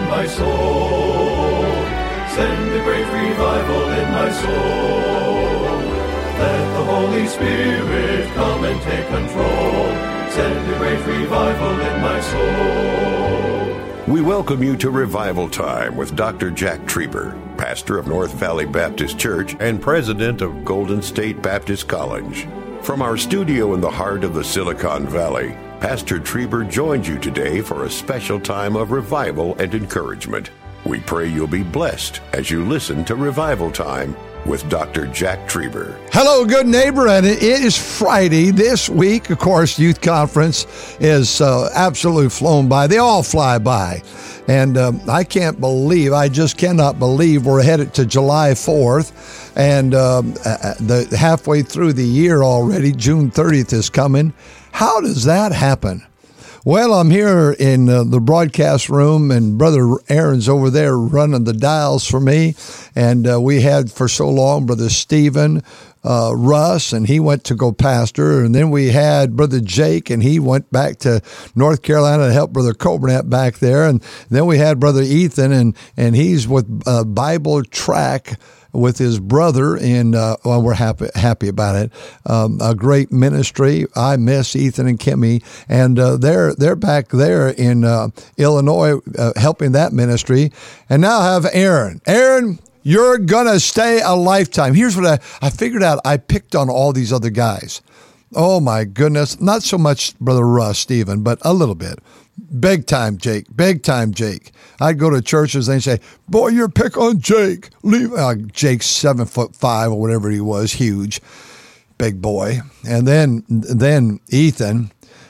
my soul. Send a great revival in my soul. Let the Holy Spirit come and take control. Send a great revival in my soul. We welcome you to Revival Time with Dr. Jack Trieber, pastor of North Valley Baptist Church and president of Golden State Baptist College. From our studio in the heart of the Silicon Valley, Pastor Trieber joins you today for a special time of revival and encouragement. We pray you'll be blessed as you listen to Revival Time with Dr. Jack Trieber. Hello, good neighbor, and it is Friday this week. Of course, youth conference is absolutely flown by. They all fly by. And I just cannot believe we're headed to July 4th. And halfway through the year already, June 30th is coming. How does that happen? Well, I'm here in the broadcast room, and Brother Aaron's over there running the dials for me. And we had for so long Brother Stephen Russ, and he went to go pastor. And then we had Brother Jake, and he went back to North Carolina to help Brother Coburnett back there. And then we had Brother Ethan, and he's with Bible Track with his brother, and we're happy about it. A great ministry. I miss Ethan and Kimmy, and they're back there in Illinois helping that ministry. And now I have Aaron. Aaron, you're gonna stay a lifetime. Here's what I figured out. I picked on all these other guys. Oh my goodness, not so much Brother Russ, Stephen, but a little bit. Big time Jake. I'd go to churches and they'd say, boy, you're pick on Jake. Jake's 7'5" or whatever he was, huge, big boy. And then Ethan,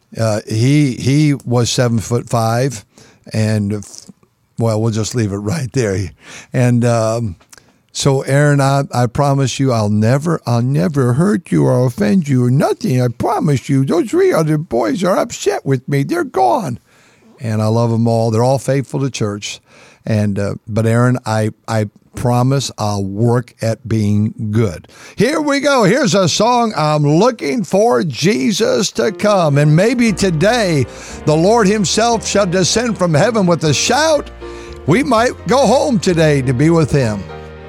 he was 7'5", and well, we'll just leave it right there. And so Aaron, I promise you, I'll never hurt you or offend you or nothing. I promise you. Those three other boys are upset with me. They're gone. And I love them all. They're all faithful to church. And but Aaron, I promise I'll work at being good. Here we go. Here's a song. I'm looking for Jesus to come. And maybe today the Lord himself shall descend from heaven with a shout. We might go home today to be with him.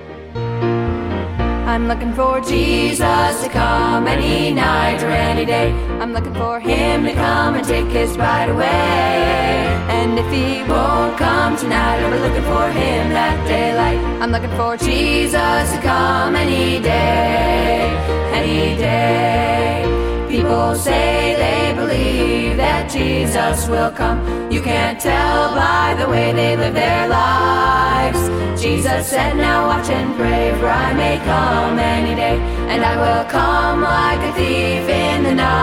I'm looking for Jesus to come any night or any day. I'm looking for him to come and take his bride away. And if he won't come tonight, I'll be looking for him that daylight. I'm looking for Jesus to come any day, any day. People say they believe that Jesus will come. You can't tell by the way they live their lives. Jesus said, now watch and pray, for I may come any day, and I will come like a thief in the night.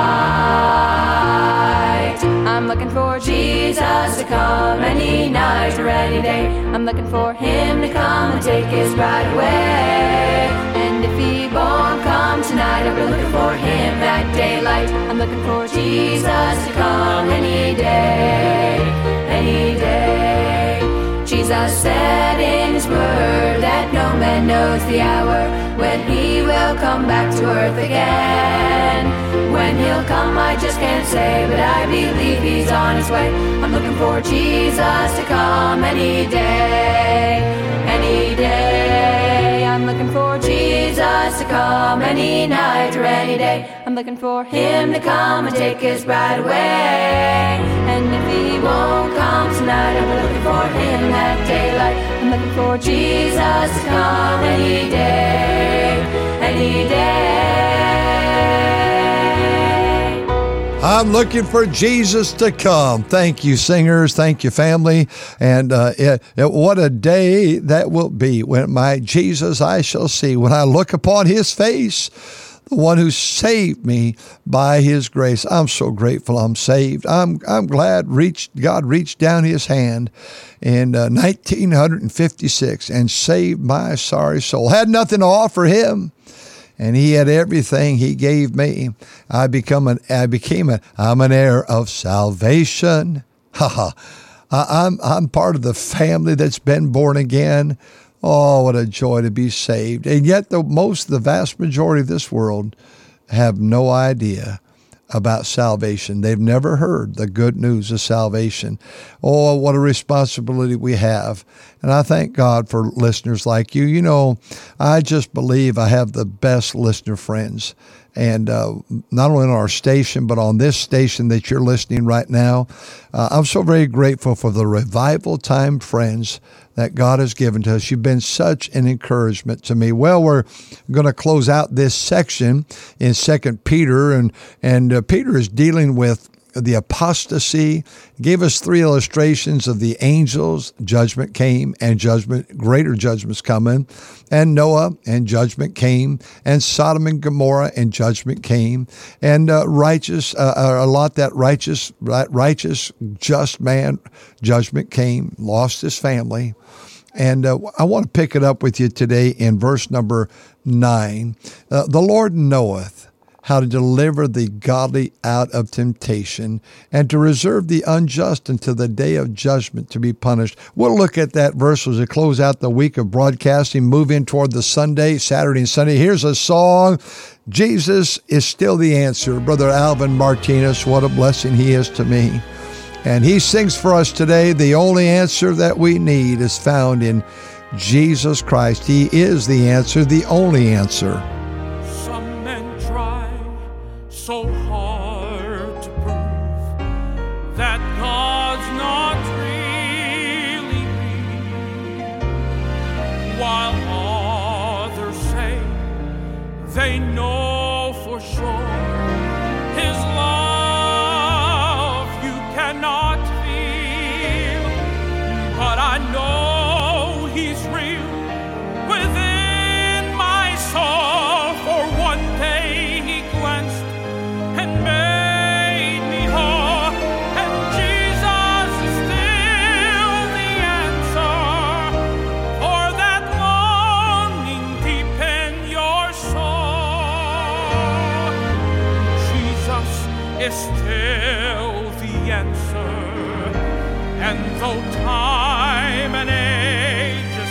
I'm looking for Jesus to come any night or any day. I'm looking for him to come and take his bride away. And if he won't come tonight, I'll be looking for him at daylight. I'm looking for Jesus to come any day, any day. Jesus said in his word that no man knows the hour when he will come back to earth again. When he'll come I just can't say, but I believe he's on his way. I'm looking for Jesus to come any day, any day. I'm looking for Jesus to come any night or any day. I'm looking for him to come and take his bride away. And if he won't come tonight, I'll be looking for him at daylight. I'm looking for Jesus to come any day, any day. I'm looking for Jesus to come. Thank you, singers. Thank you, family. And what a day that will be when my Jesus I shall see, when I look upon his face, the one who saved me by his grace. I'm so grateful I'm saved. I'm glad God reached down his hand in 1956 and saved my sorry soul. Had nothing to offer him, and he had everything he gave me. I'm an heir of salvation. I'm part of the family that's been born again. Oh, what a joy to be saved. And yet the vast majority of this world have no idea about salvation. They've never heard the good news of salvation. Oh, what a responsibility we have. And I thank God for listeners like you. You know, I just believe I have the best listener friends. And not only on our station, but on this station that you're listening right now. I'm so very grateful for the Revival Time friends that God has given to us. You've been such an encouragement to me. Well, we're going to close out this section in 2 Peter, and Peter is dealing with the apostasy. He gave us 3 illustrations of the angels. Judgment came, and greater judgment's coming. And Noah, and judgment came. And Sodom and Gomorrah, and judgment came. And righteous, just man, judgment came, lost his family. And I want to pick it up with you today in verse number 9. The Lord knoweth how to deliver the godly out of temptation, and to reserve the unjust until the day of judgment to be punished. We'll look at that verse as we close out the week of broadcasting, move in toward the Saturday and Sunday. Here's a song, Jesus is Still the Answer. Brother Alvin Martinez, what a blessing he is to me. And he sings for us today, the only answer that we need is found in Jesus Christ. He is the answer, the only answer. So hard to prove that God's not really real, while others say they know for sure His love you cannot feel, but I know He's real within my soul. For one day He glanced and made me whole, and Jesus is still the answer for that longing deep in your soul. Jesus is still the answer, and though time and ages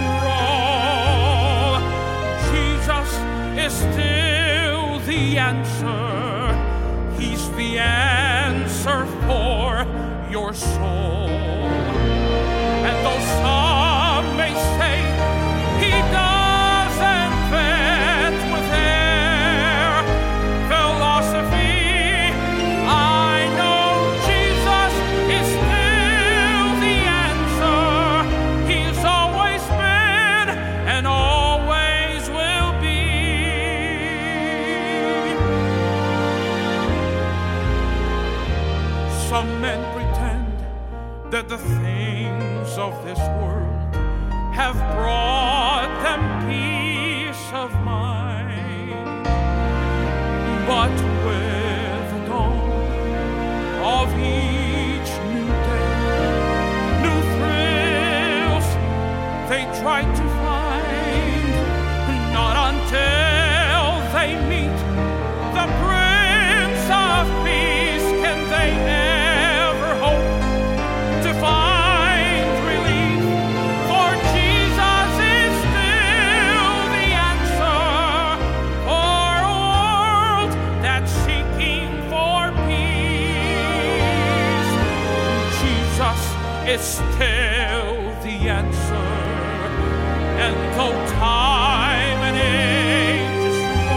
roll, Jesus is still the answer. He's the answer for your soul. And though some may say He doesn't fit with their philosophy, I know Jesus is still the answer. He's always been and always will be. Some men pretend that the things of this world have brought them peace of mind, but with the dawn of each new day, new thrills they try to find, not until they meet the Prince of Peace can they ever hope to find relief. For Jesus is still the answer for a world that's seeking for peace. Jesus is still the answer, and though time and ages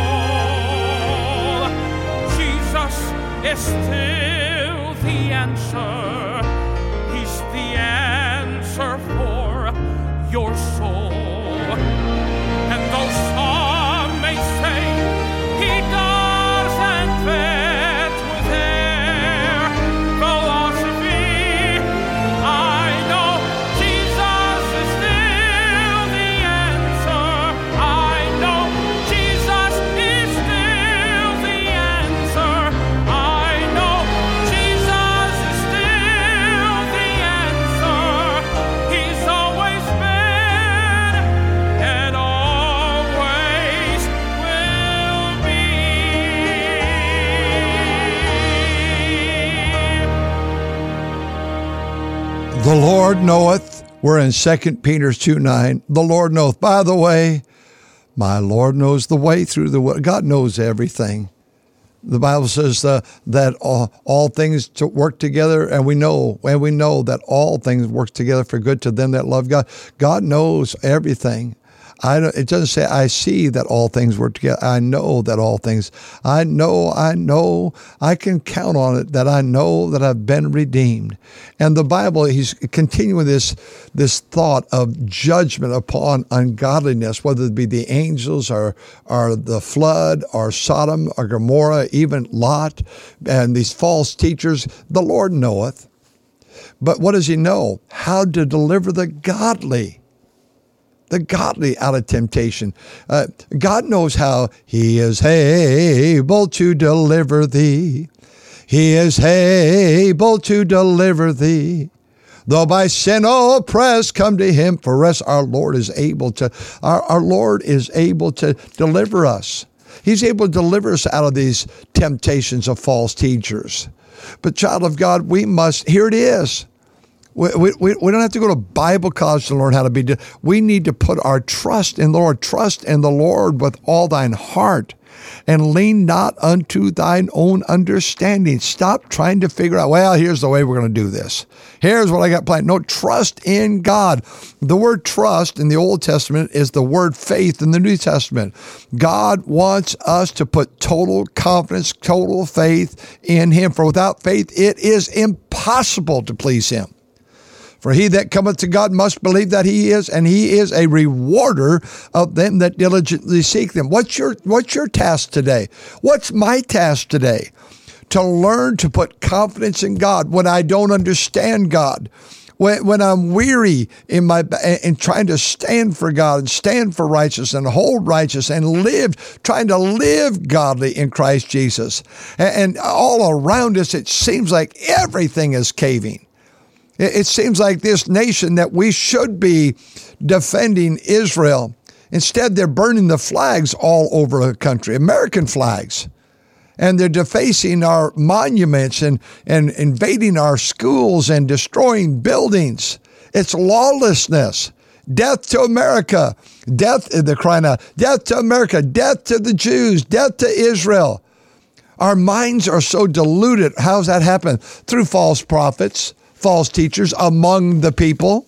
roll, Jesus is still the answer. He's the answer for your soul. And though some may say He doesn't fit with their philosophy, I know Jesus is still the answer. I know Jesus is still the answer. I know Jesus is still the answer. He's always been and always will be. The Lord knoweth. We're in 2 Peter 2:9. The Lord knoweth. By the way, my Lord knows the way through the wilderness. God knows everything. The Bible says that all things to work together, and we know that all things work together for good to them that love God. God knows everything. It doesn't say I see that all things work together. I know that all things. I know. I can count on it that I know that I've been redeemed. And the Bible, he's continuing this thought of judgment upon ungodliness, whether it be the angels or the flood or Sodom or Gomorrah, even Lot, and these false teachers. The Lord knoweth. But what does he know? How to deliver the godly out of temptation. God knows how. He is able to deliver thee. He is able to deliver thee. Though by sin oppressed, come to him for rest. Our Lord is able to. Our Lord is able to deliver us. He's able to deliver us out of these temptations of false teachers. But child of God, we must. Here it is. We don't have to go to Bible college to learn how to be. We need to put our trust in the Lord. Trust in the Lord with all thine heart, and lean not unto thine own understanding. Stop trying to figure out, well, here's the way we're going to do this. Here's what I got planned. No, trust in God. The word trust in the Old Testament is the word faith in the New Testament. God wants us to put total confidence, total faith in him. For without faith, it is impossible to please him. For he that cometh to God must believe that he is, and he is a rewarder of them that diligently seek them. What's your task today? What's my task today? To learn to put confidence in God when I don't understand God. When I'm weary in trying to stand for God and stand for righteousness and hold righteous and trying to live godly in Christ Jesus. And all around us, it seems like everything is caving. It seems like this nation that we should be defending Israel. Instead, they're burning the flags all over the country, American flags. And they're defacing our monuments and invading our schools and destroying buildings. It's lawlessness. Death to America. They're crying out, death to America, death to the Jews, death to Israel. Our minds are so diluted. How's that happen? Through false prophets, false teachers among the people.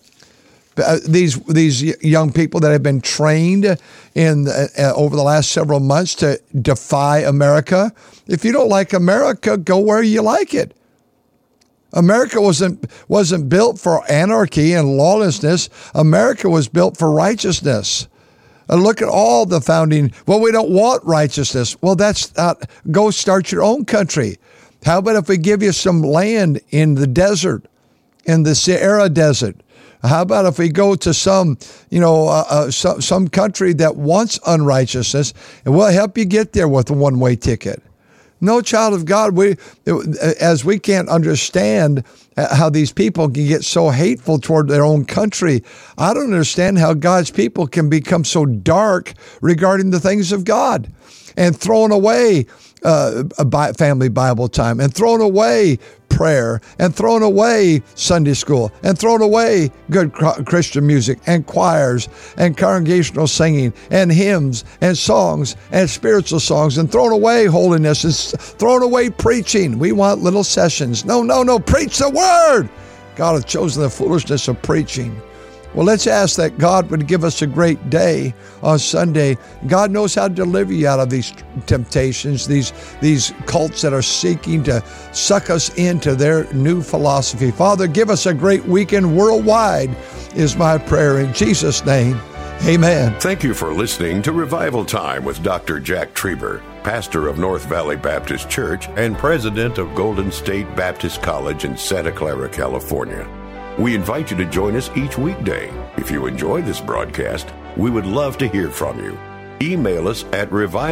These young people that have been trained over the last several months to defy America. If you don't like America, go where you like it. America wasn't built for anarchy and lawlessness. America was built for righteousness. Look at all the founding. Well, we don't want righteousness. Well, go start your own country. How about if we give you some land in the desert, in the Sahara Desert? How about if we go to some country that wants unrighteousness, and we'll help you get there with a one-way ticket? No, child of God, as we can't understand how these people can get so hateful toward their own country, I don't understand how God's people can become so dark regarding the things of God and throwing away family Bible time and throwing away prayer and throwing away Sunday school and throwing away good Christian music and choirs and congregational singing and hymns and songs and spiritual songs and throwing away holiness and throwing away preaching. We want little sessions. No, preach the word. God has chosen the foolishness of preaching. Well, let's ask that God would give us a great day on Sunday. God knows how to deliver you out of these temptations, these cults that are seeking to suck us into their new philosophy. Father, give us a great weekend worldwide is my prayer in Jesus' name. Amen. Thank you for listening to Revival Time with Dr. Jack Trieber, pastor of North Valley Baptist Church and president of Golden State Baptist College in Santa Clara, California. We invite you to join us each weekday. If you enjoy this broadcast, we would love to hear from you. Email us at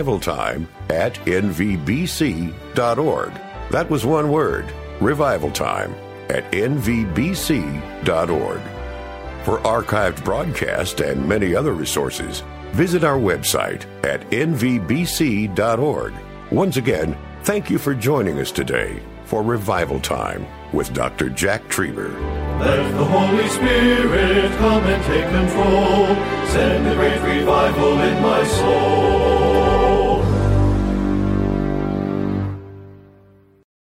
revivaltime@nvbc.org. That was one word, revivaltime@nvbc.org. For archived broadcasts and many other resources, visit our website at nvbc.org. Once again, thank you for joining us today for Revival Time with Dr. Jack Trieber. Let the Holy Spirit come and take control. Send a great revival in my soul.